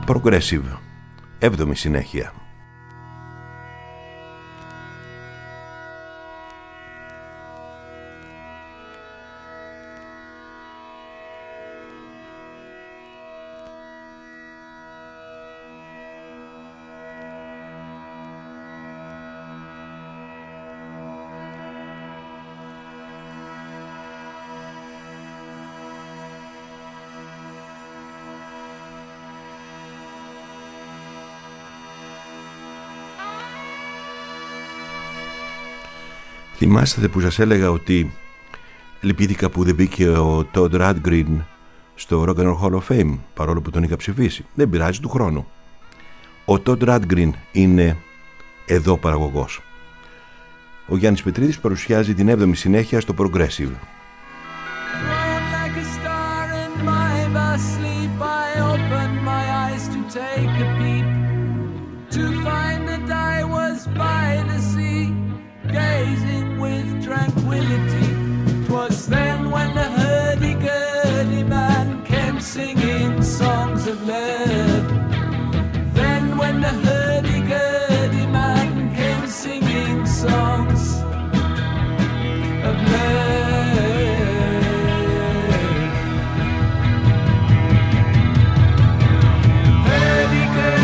Progressive, 7η συνέχεια. Θυμάστε που σας έλεγα ότι λυπήθηκα που δεν μπήκε ο Todd Rundgren στο Rock and Roll Hall of Fame, παρόλο που τον είχα ψηφίσει? Δεν πειράζει, του χρόνου. Ο Todd Rundgren είναι εδώ παραγωγός. Ο Γιάννης Πετρίδης παρουσιάζει την 7η συνέχεια στο Progressive. Gazing with tranquility, 'twas then when the hurdy-gurdy man came singing songs of love. Then when the hurdy-gurdy man came singing songs of love. Hurdy-gurdy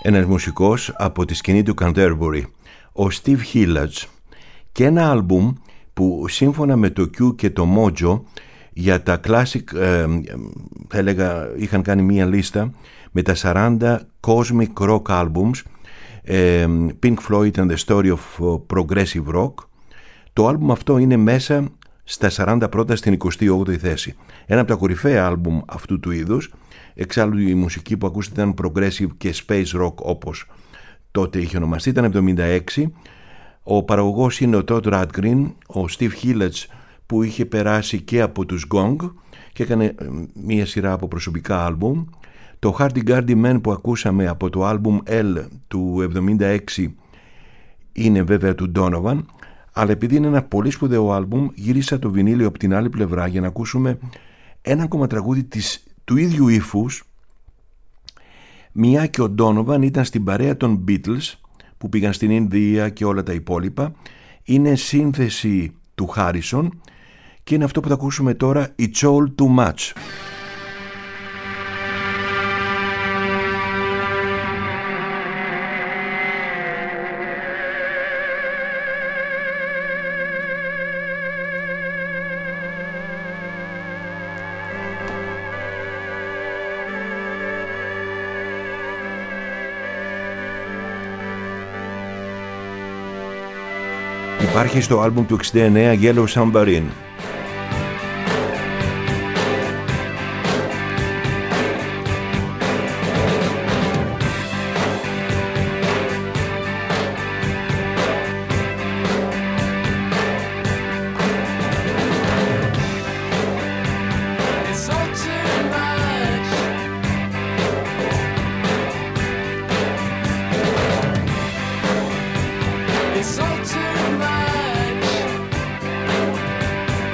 ένας μουσικός από τη σκηνή του Canterbury, ο Steve Hillage, και ένα άλμπουμ που σύμφωνα με το Q και το Mojo για τα classic, θα έλεγα, είχαν κάνει μία λίστα με τα 40 cosmic rock albums, Pink Floyd and the Story of Progressive Rock. Το άλμπουμ αυτό είναι μέσα στα 40 πρώτα στην 28η θέση. Ένα από τα κορυφαία άλμπουμ αυτού του είδους. Εξάλλου η μουσική που ακούσατε ήταν progressive και space rock όπως τότε είχε ονομαστεί. Ήταν 76. Ο παραγωγός είναι ο Todd Rundgren, ο Steve Hillage που είχε περάσει και από τους Gong και έκανε μία σειρά από προσωπικά άλμπουμ. Το Hardy-Gurdy Man που ακούσαμε από το άλμπουμ L του 76 είναι βέβαια του Donovan, αλλά επειδή είναι ένα πολύ σπουδαίο άλμπουμ γύρισα το βινίλιο από την άλλη πλευρά για να ακούσουμε ένα ακόμα τραγούδι του ίδιου ύφους, μια και ο Donovan ήταν στην παρέα των Beatles που πήγαν στην Ινδία και όλα τα υπόλοιπα. Είναι σύνθεση του Harrison και είναι αυτό που θα ακούσουμε τώρα, It's All Too Much. Υπάρχει στο άλμπουμ του 69 Yellow Submarine. It's all too much.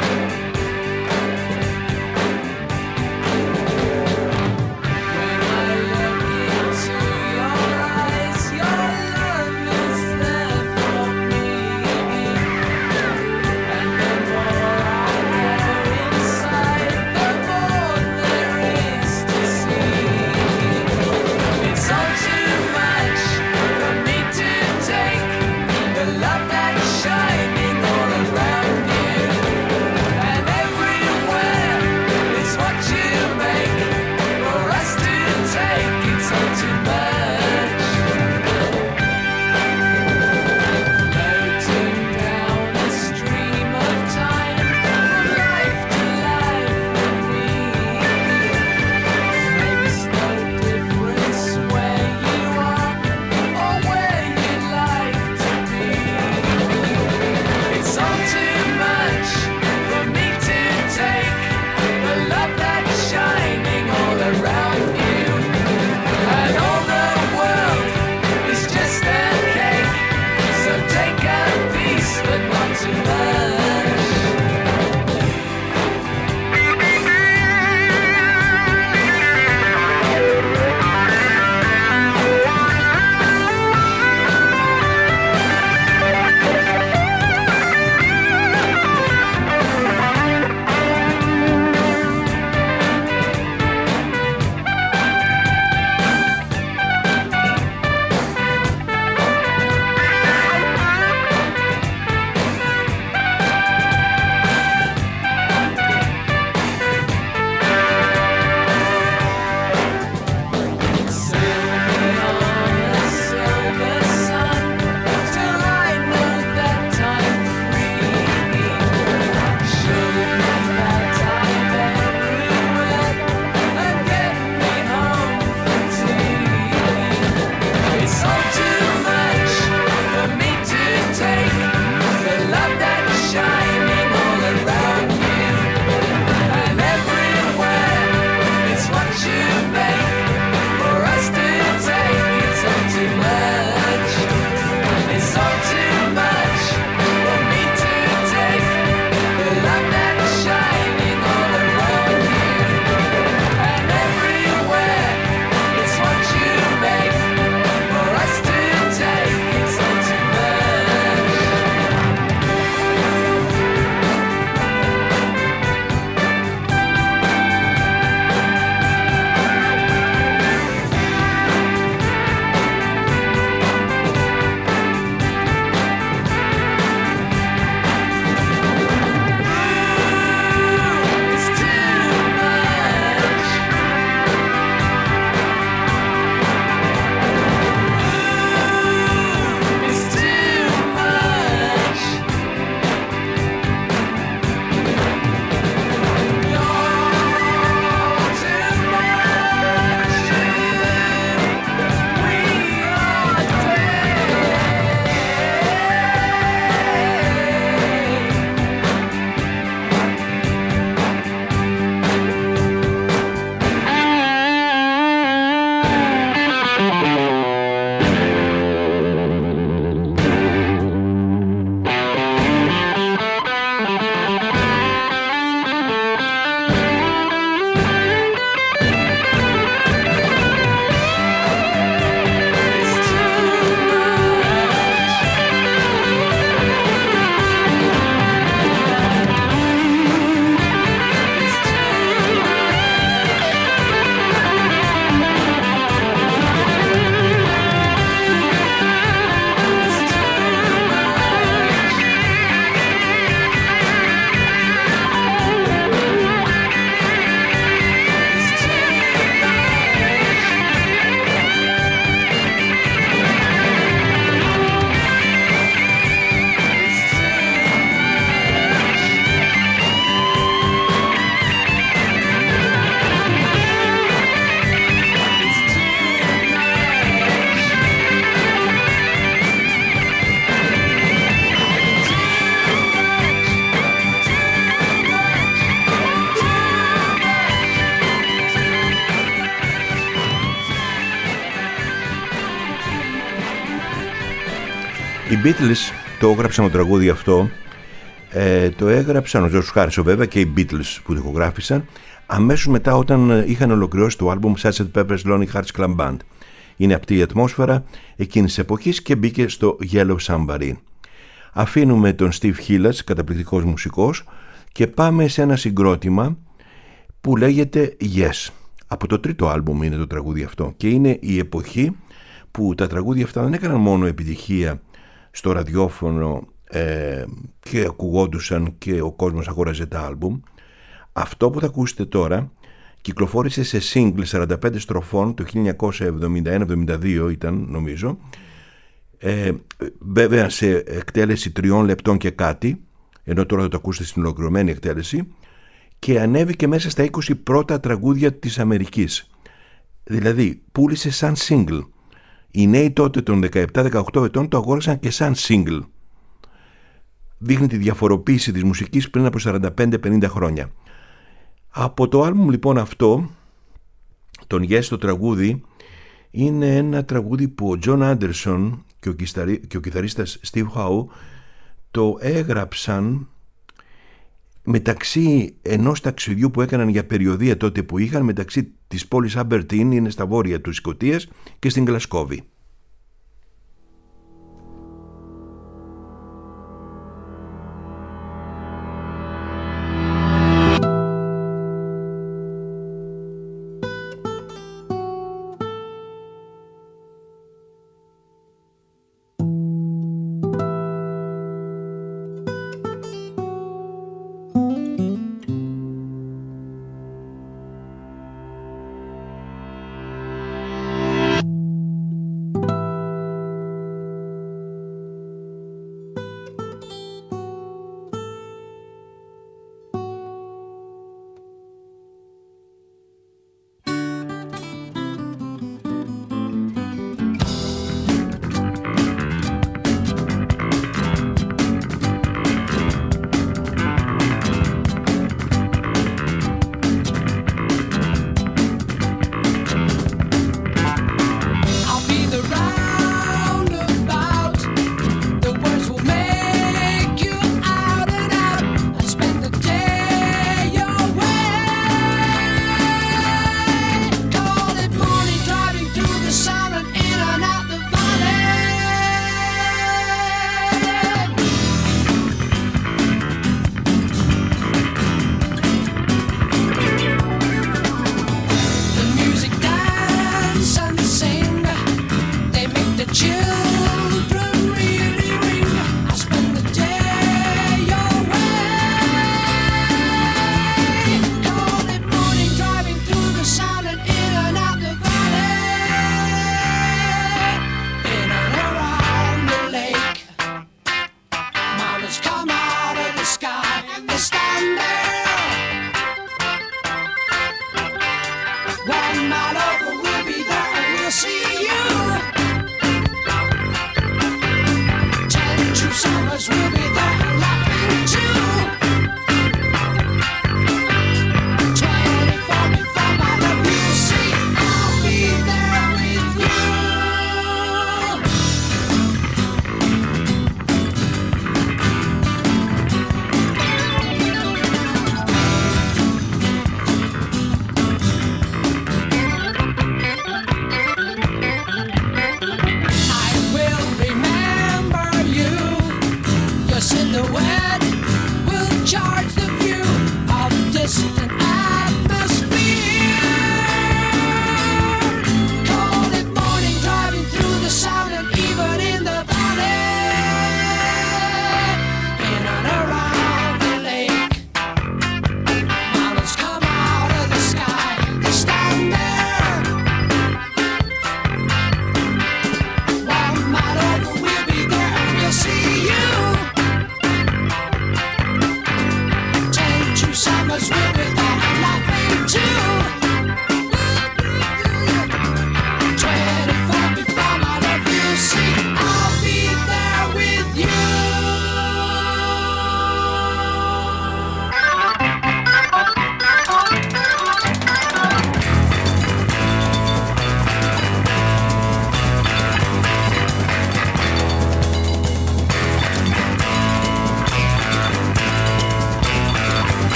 Οι Beatles το έγραψαν το τραγούδι αυτό, το έγραψαν ο George Harrison βέβαια και οι Beatles που το ηχογράφησαν αμέσως μετά όταν είχαν ολοκληρώσει το άλμπουμ Sgt. Pepper's Lonely Hearts Club Band. Είναι αυτή η ατμόσφαιρα εκείνης της εποχής και μπήκε στο Yellow Submarine. Αφήνουμε τον Steve Hillage, καταπληκτικός μουσικός, και πάμε σε ένα συγκρότημα που λέγεται Yes. Από το τρίτο άλμπουμ είναι το τραγούδι αυτό και είναι η εποχή που τα τραγούδια αυτά δεν έκαναν μόνο επιτυχία στο ραδιόφωνο και ακουγόντουσαν και ο κόσμος αγόραζε τα άλμπουμ. Αυτό που θα ακούσετε τώρα κυκλοφόρησε σε single 45 στροφών το 1971-72 ήταν νομίζω, βέβαια σε εκτέλεση 3 λεπτών και κάτι, ενώ τώρα θα το ακούσετε στην ολοκληρωμένη εκτέλεση, και ανέβηκε μέσα στα 20 πρώτα τραγούδια της Αμερικής. Δηλαδή πούλησε σαν single. Οι νέοι τότε των 17-18 ετών το αγόρασαν και σαν single. Δείχνει τη διαφοροποίηση της μουσικής πριν από 45-50 χρόνια. Από το άλμπουμ λοιπόν αυτό, τον Yes, το τραγούδι, είναι ένα τραγούδι που ο John Anderson και ο κιθαρίστας Steve Howe το έγραψαν μεταξύ ενός ταξιδιού που έκαναν για περιοδεία τότε που είχαν μεταξύ της πόλης Aberdeen, είναι στα βόρεια του Σκωτίας, και στην Γλασκόβη.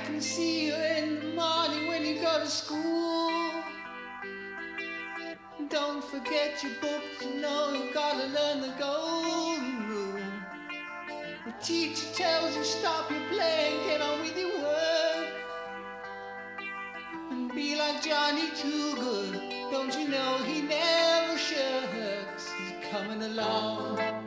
can see you in the morning when you go to school. Don't forget your books, you know you've got to learn the golden rule. The teacher tells you stop your playing, get on with your work. And be like Johnny Too Good, don't you know he never shirks, he's coming along.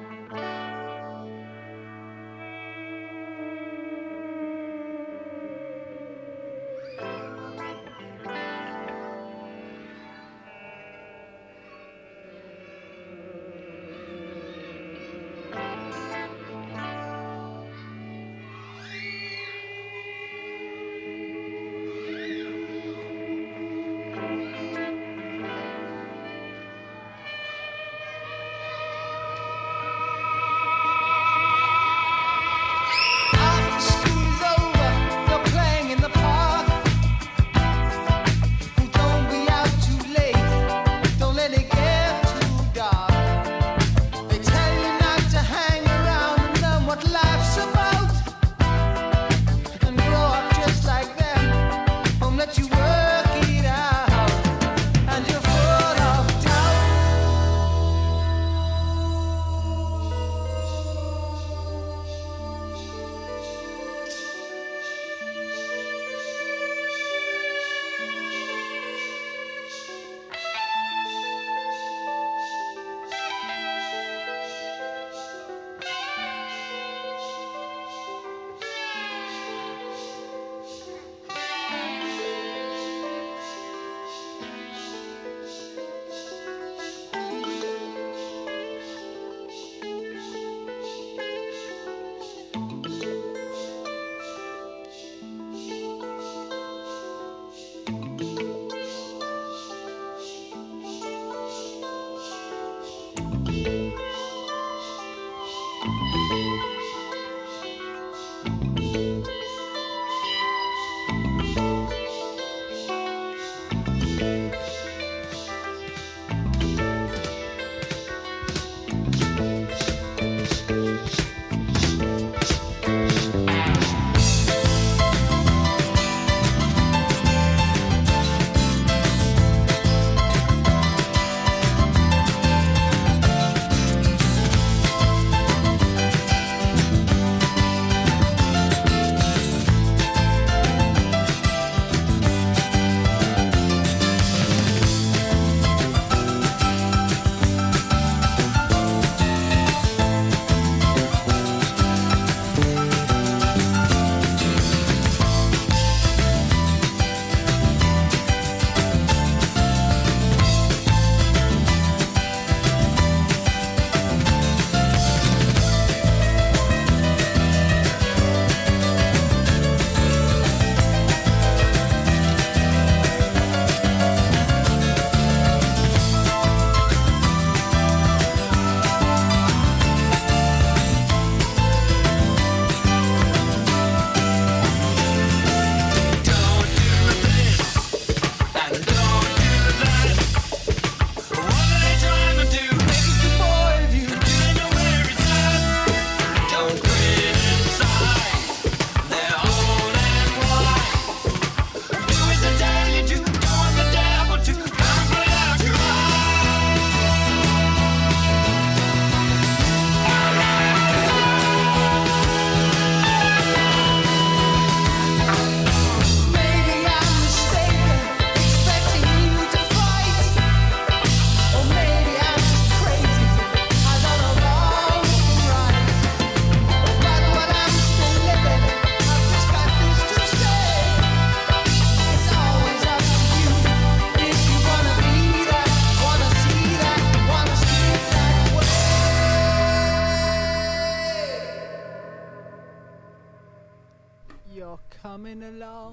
coming along.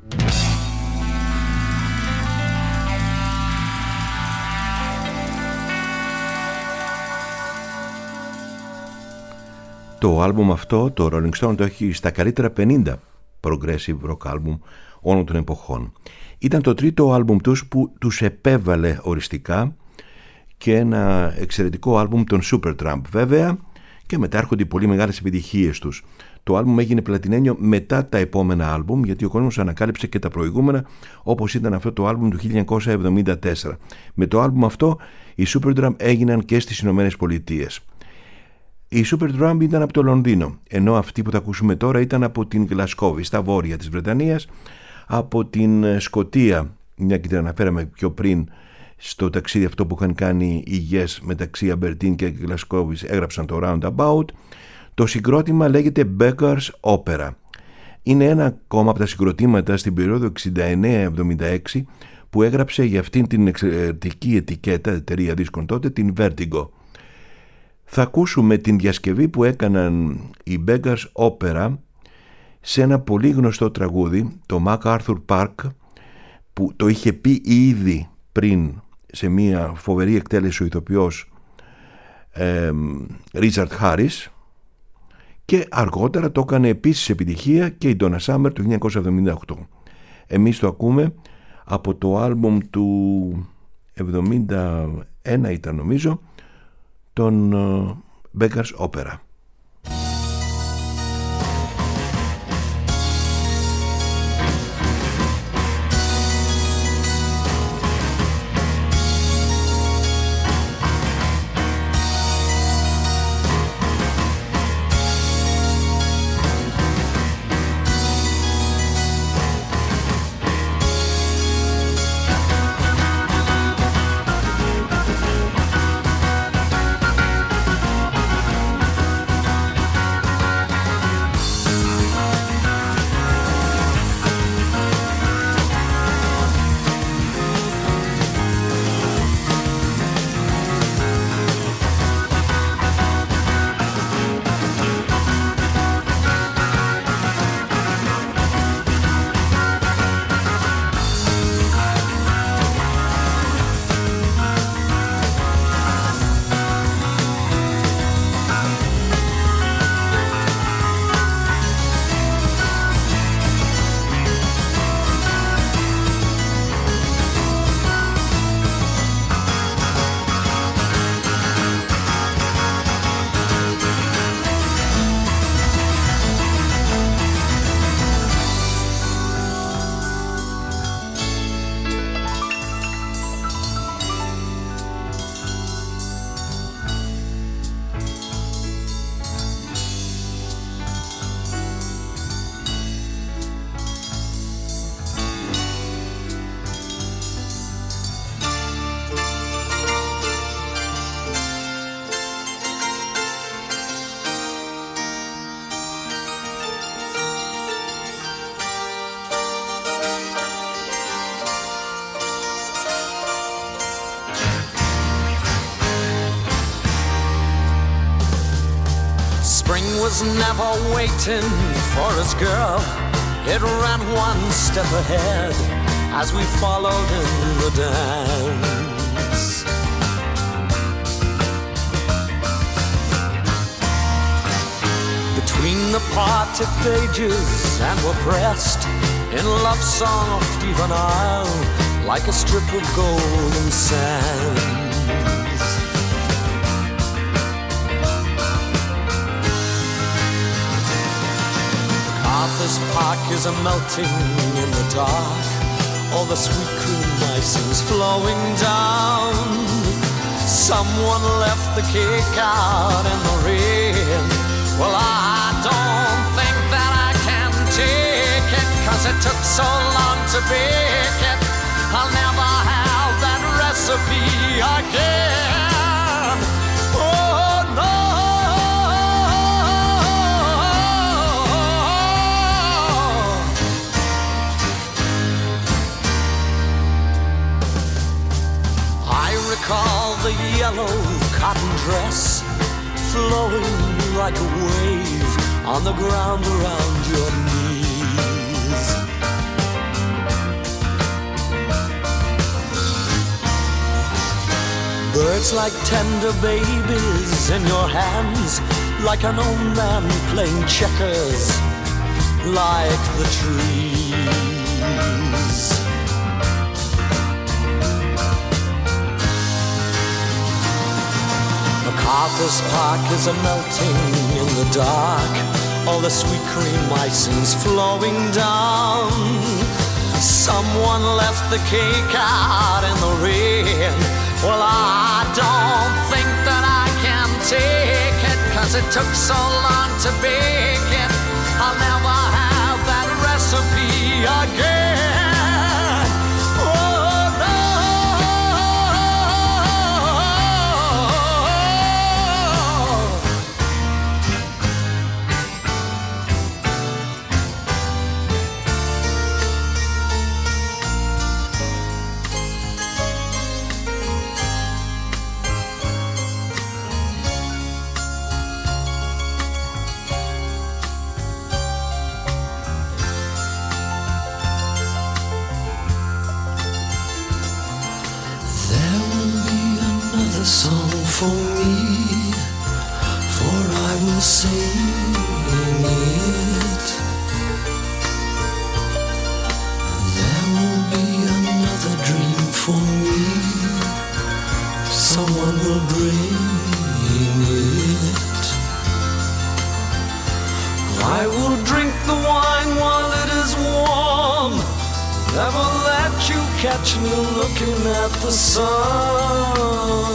Το άλμπουμ αυτό, το Rolling Stone, το έχει στα καλύτερα 50 progressive rock άλμπουμ όλων των εποχών. Ήταν το τρίτο άλμπουμ τους που τους επέβαλε οριστικά και ένα εξαιρετικό άλμπουμ των Supertramp βέβαια, και μετά έρχονται οι πολύ μεγάλες επιτυχίες τους. Το άλμπουμ έγινε πλατινένιο μετά τα επόμενα άλμπουμ, γιατί ο κόσμος ανακάλυψε και τα προηγούμενα, όπως ήταν αυτό το άλμπουμ του 1974. Με το άλμπουμ αυτό οι Superdrum έγιναν και στις Ηνωμένες Πολιτείες. Η Superdrum ήταν από το Λονδίνο, ενώ αυτή που θα ακούσουμε τώρα ήταν από την Γλασκόβη, στα βόρεια της Βρετανίας. Από την Σκωτία, μια και την αναφέραμε πιο πριν στο ταξίδι αυτό που είχαν κάνει οι Yes μεταξύ Αμπερτίν και Γλασκόβης, έγραψαν το Roundabout. Το συγκρότημα λέγεται Beggar's Opera. Είναι ένα ακόμα από τα συγκροτήματα στην περίοδο 69-76 που έγραψε για αυτήν την εξαιρετική ετικέτα, εταιρεία δίσκων τότε, την Vertigo. Θα ακούσουμε την διασκευή που έκαναν οι Beggar's Opera σε ένα πολύ γνωστό τραγούδι, το MacArthur Park, που το είχε πει ήδη πριν σε μια φοβερή εκτέλεση ο ηθοποιός Richard Harris, και αργότερα το έκανε επίσης επιτυχία και η Donna Summer το 1978. Εμείς το ακούμε από το άλμπουμ του 71 ήταν νομίζω, τον Beggar's Opera. Was never waiting for us, girl. It ran one step ahead as we followed in the dance. Between the parted pages and were pressed in love song of Stephen Isle like a strip of golden sand. This park is a melting in the dark. All the sweet cream icing's flowing down. Someone left the cake out in the rain. Well, I don't think that I can take it, 'cause it took so long to bake it. I'll never have that recipe again. Oh no. Recall the yellow cotton dress flowing like a wave on the ground around your knees. Birds like tender babies in your hands, like an old man playing checkers, like the trees. MacArthur's Park is a melting in the dark. all the sweet cream icing's flowing down. Someone left the cake out in the rain. Well, I don't think that I can take it, 'cause it took so long to bake it. I'll never have that recipe again. Oh, no. Song for me, for I will sing it. There will be another dream for me, someone will bring it. I will drink the wine while it is warm, never let you catch me looking at the sun.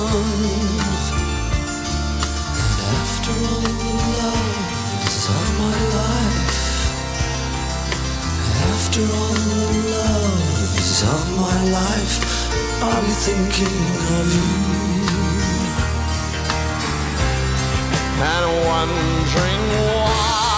And after all the loves of my life, after all the loves of my life, I'll be thinking of you. And wondering why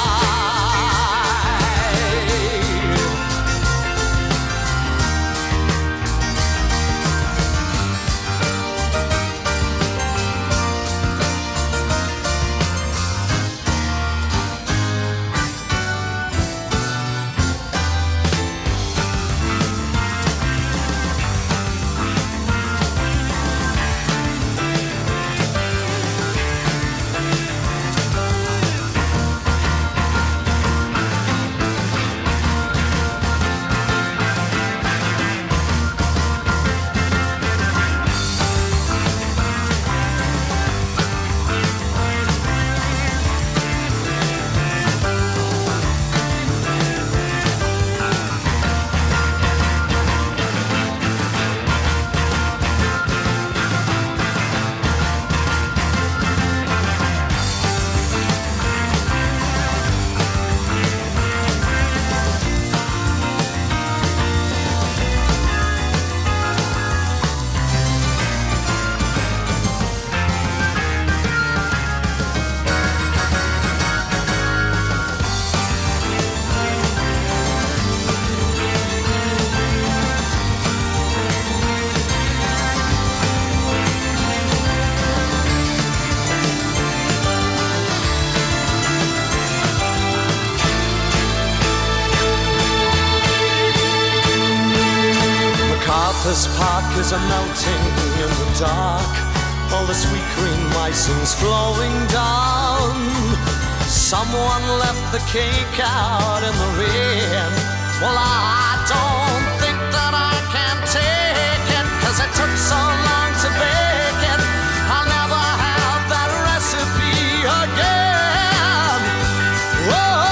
This park is a melting in the dark, all the sweet green icing's flowing down. Someone left the cake out in the rain. Well, I don't think that I can take it, 'cause it took so long to bake it. I'll never have that recipe again. Whoa.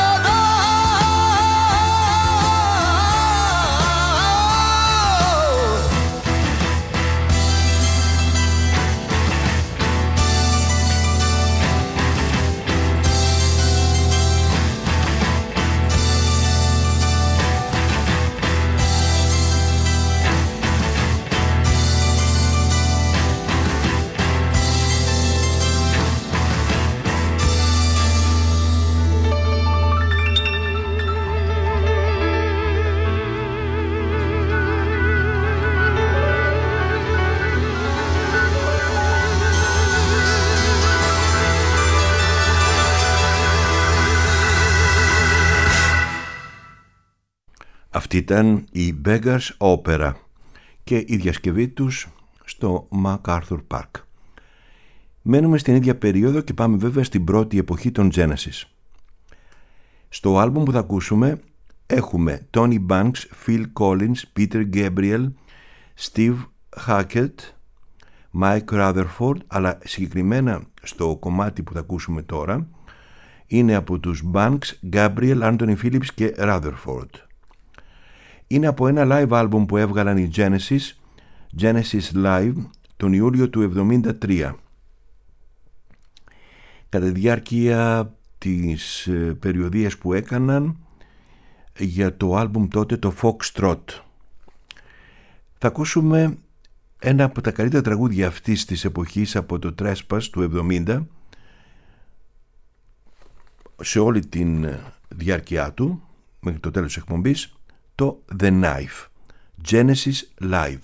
Αυτή ήταν η Beggars Opera και η διασκευή τους στο MacArthur Park. Μένουμε στην ίδια περίοδο και πάμε βέβαια στην πρώτη εποχή των Genesis. Στο άλμπουμ που θα ακούσουμε έχουμε Tony Banks, Phil Collins, Peter Gabriel, Steve Hackett, Mike Rutherford, αλλά συγκεκριμένα στο κομμάτι που θα ακούσουμε τώρα είναι από τους Banks, Gabriel, Anthony Phillips και Rutherford. Είναι από ένα live album που έβγαλαν οι Genesis Live, τον Ιούλιο του 1973. Κατά τη διάρκεια της περιοδίας που έκαναν για το άλμπουμ τότε, το Foxtrot. Θα ακούσουμε ένα από τα καλύτερα τραγούδια αυτής της εποχής από το Trespass του 70 σε όλη την διάρκεια του μέχρι το τέλος της εκπομπής, το The Knife, Genesis Live.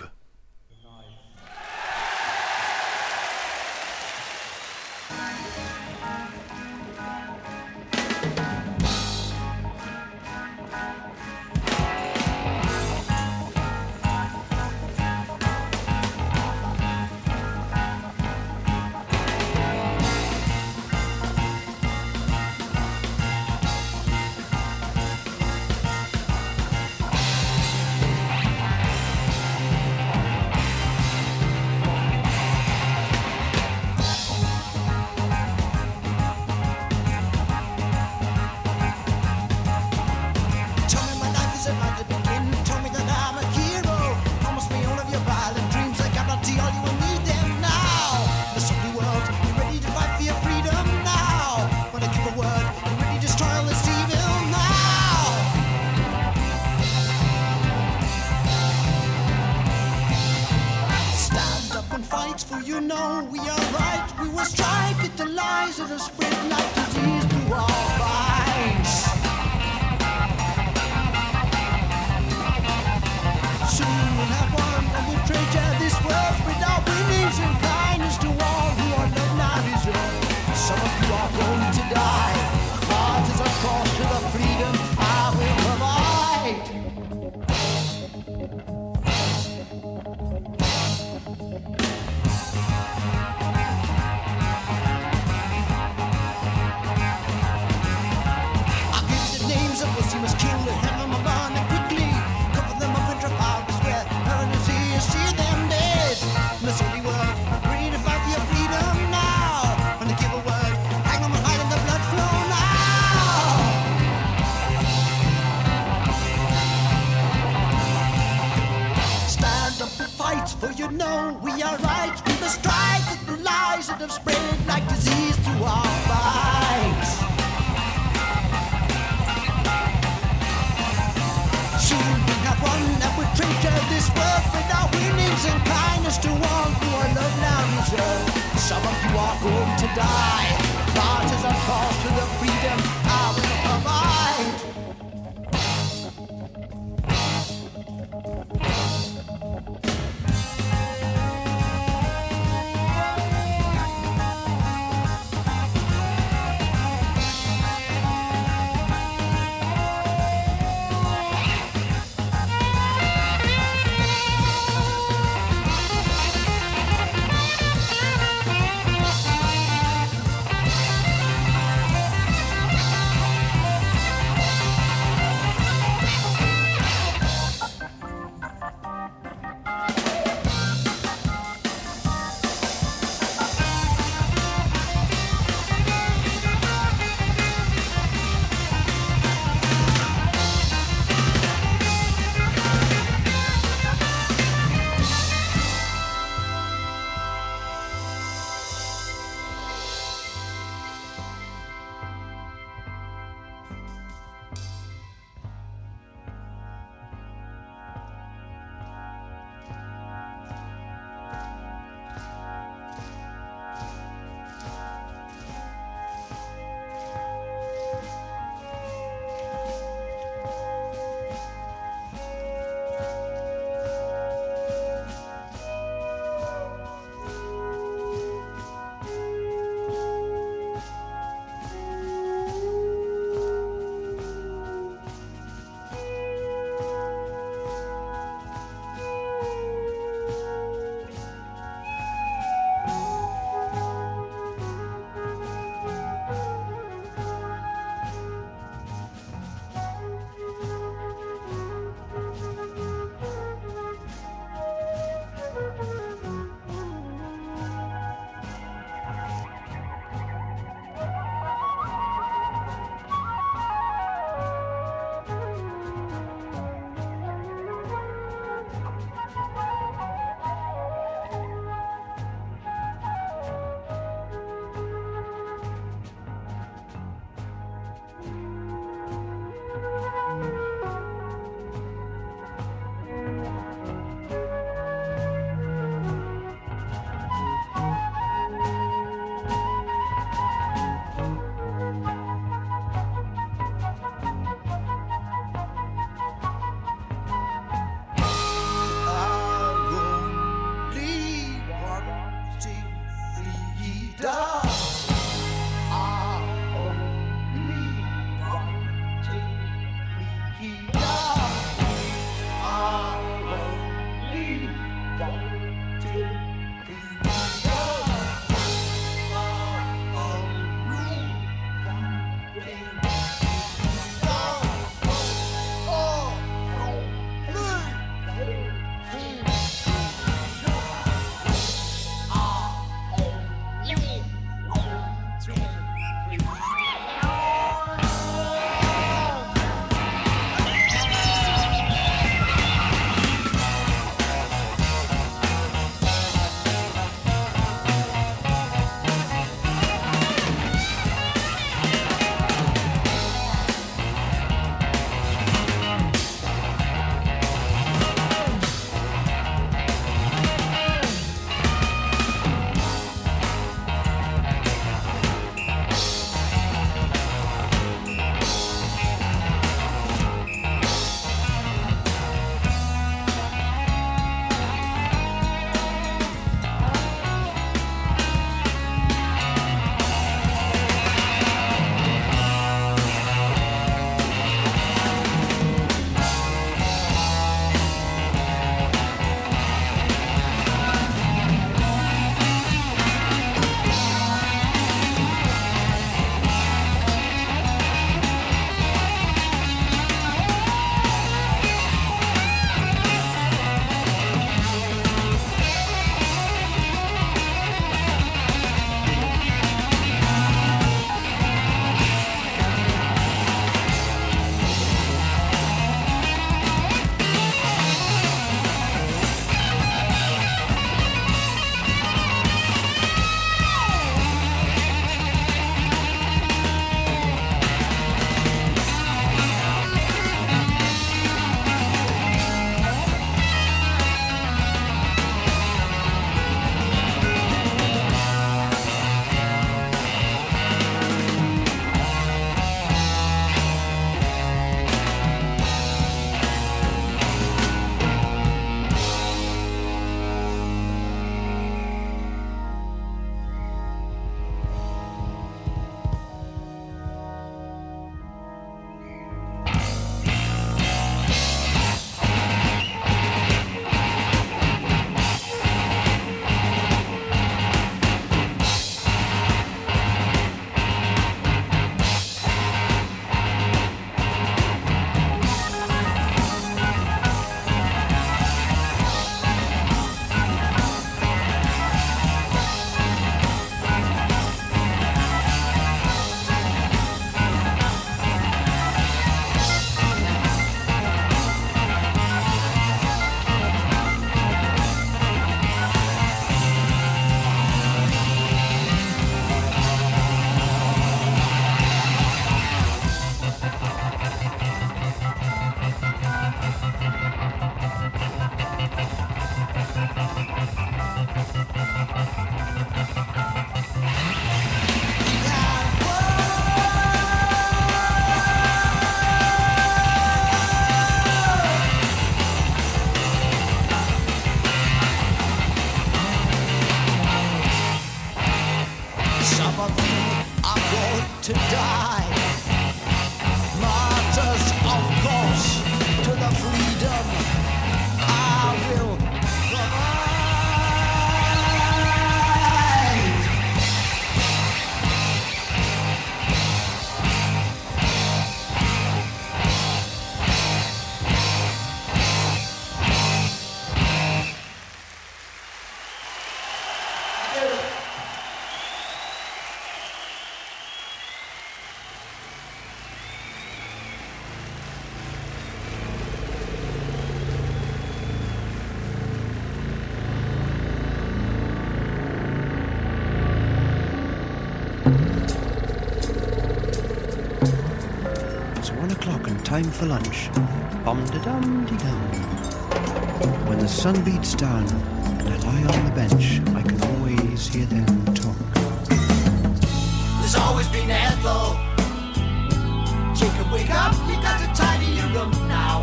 and time for lunch. Bum-de-dum-de-dum. When the sun beats down and I lie on the bench, I can always hear them talk. There's always been Ethel. Chicken, wake up, you got to tidy your room now.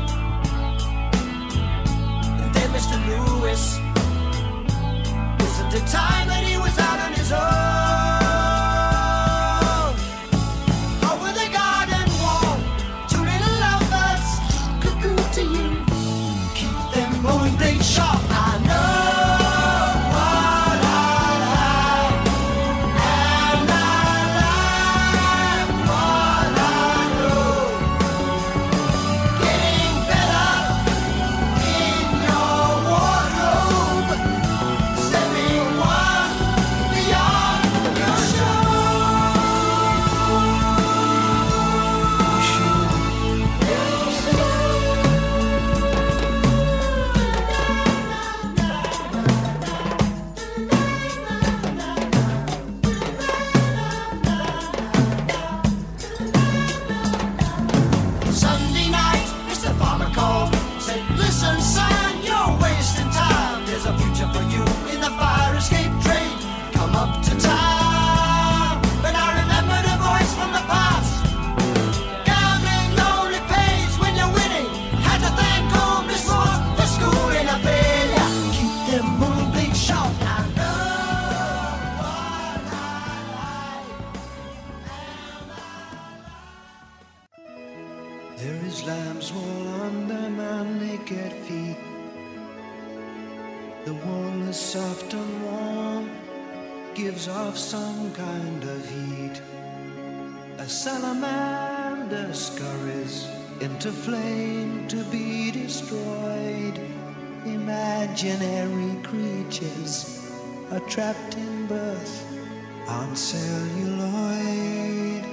And then Mr. Lewis, wasn't the time that he was out on his own. Over the garden wall, two little lovebirds, cuckoo to you. Keep them mowing blade sharp, I know. Salamander scurries into flame to be destroyed. Imaginary creatures are trapped in birth on celluloid.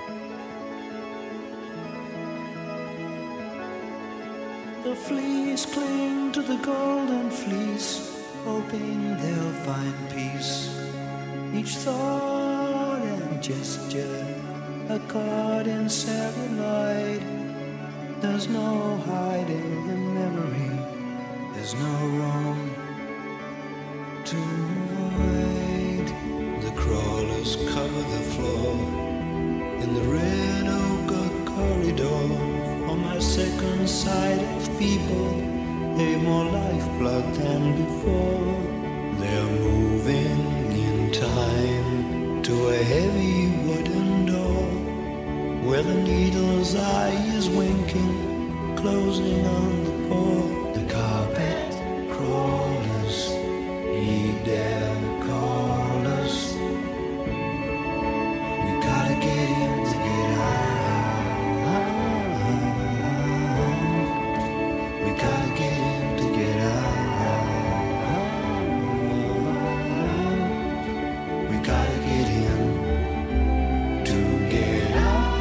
The fleas cling to the golden fleece, hoping they'll find peace. Each thought and gesture a card in celluloid. There's no hiding in memory. There's no room to avoid. The crawlers cover the floor in the red ochre corridor. On my second sight of people, they've more lifeblood than before. They're moving in time to a heavy wooden door, where the needle's eye is winking, closing on the pore. The carpet crawlers, he dare call us. We gotta get in to get out. We gotta get in to get out. We gotta get in to get out.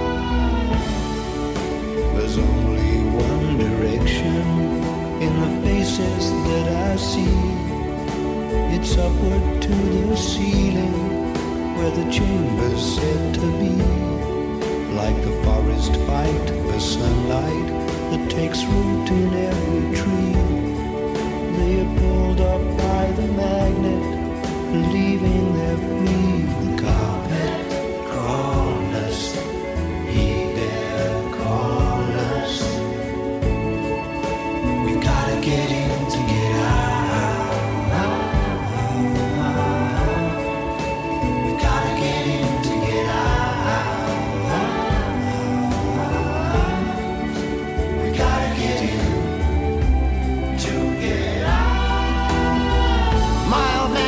There's only one direction in the faces that I see. It's upward to the ceiling, where the chamber's said to be. Like the forest fight for sunlight that takes root in every tree. They are pulled up by the magnet, leaving their free. The carpet crawlers, he dare call us. We gotta get in to get out. We gotta get in to get out. We gotta get in to get out. Mild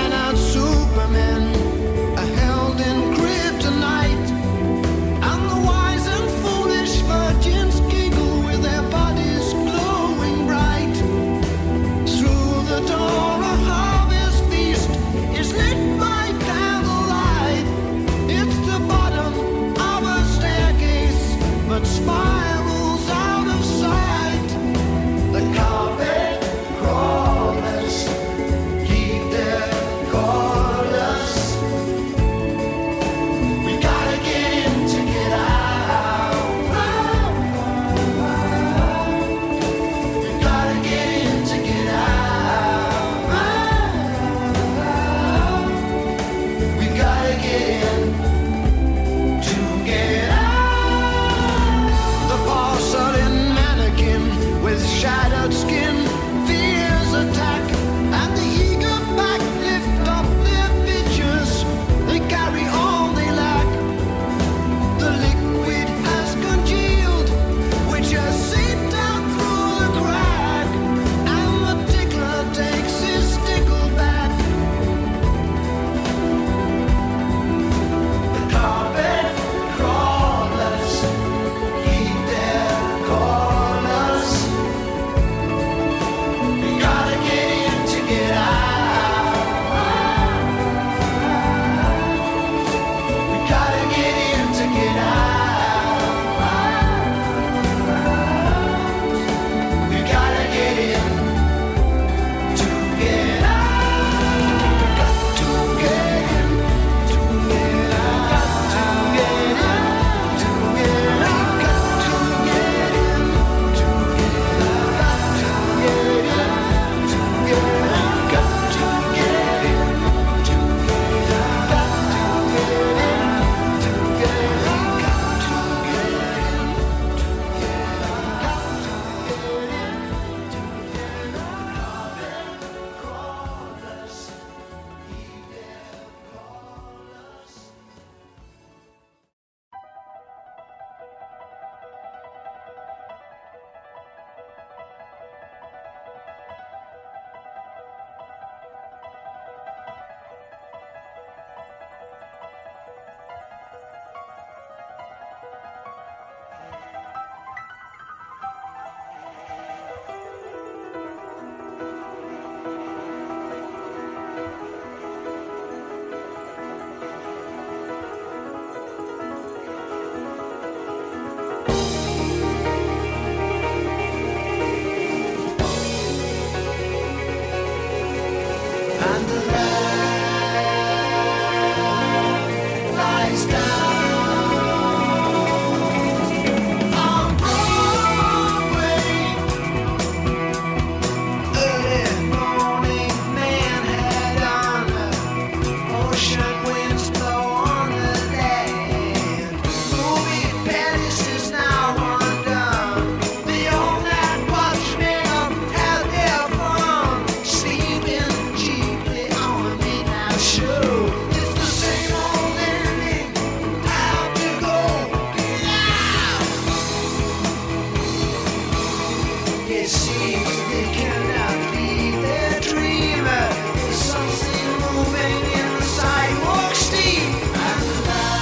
It seems they cannot leave their dream. There's something moving in the sidewalk steam, and the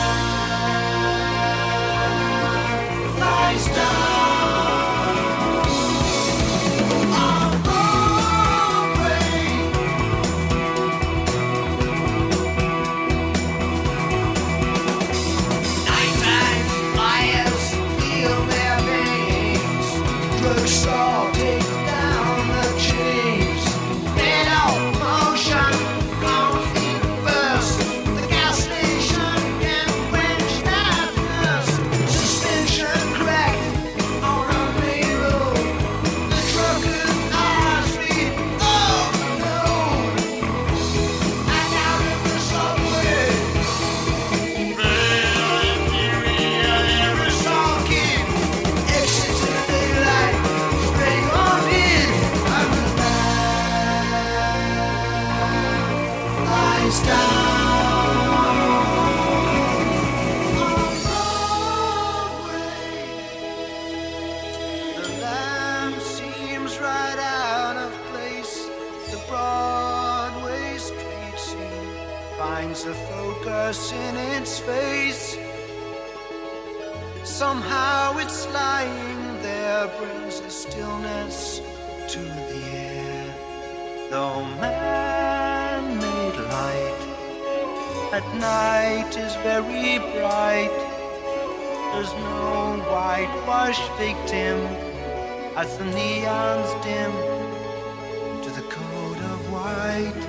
night lies down. Drugstore, take down the chains. Let out motion, goes in burst. The gas station can quench that thirst. Suspension cracked on a main road. The truckers are asleep, overload. And out in the subway, every talking. Exit to the daylight. The lamp seems right out of place. The Broadway street scene finds a focus in its face. Somehow it's lying there, brings a stillness to the air. Though man-made light at night is very bright, there's no whitewashed victim as the neons dim to the code of white.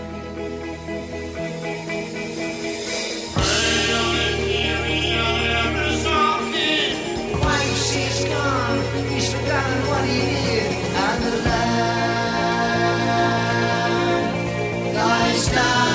White sea's gone, he's forgotten what he did, and the land lies down.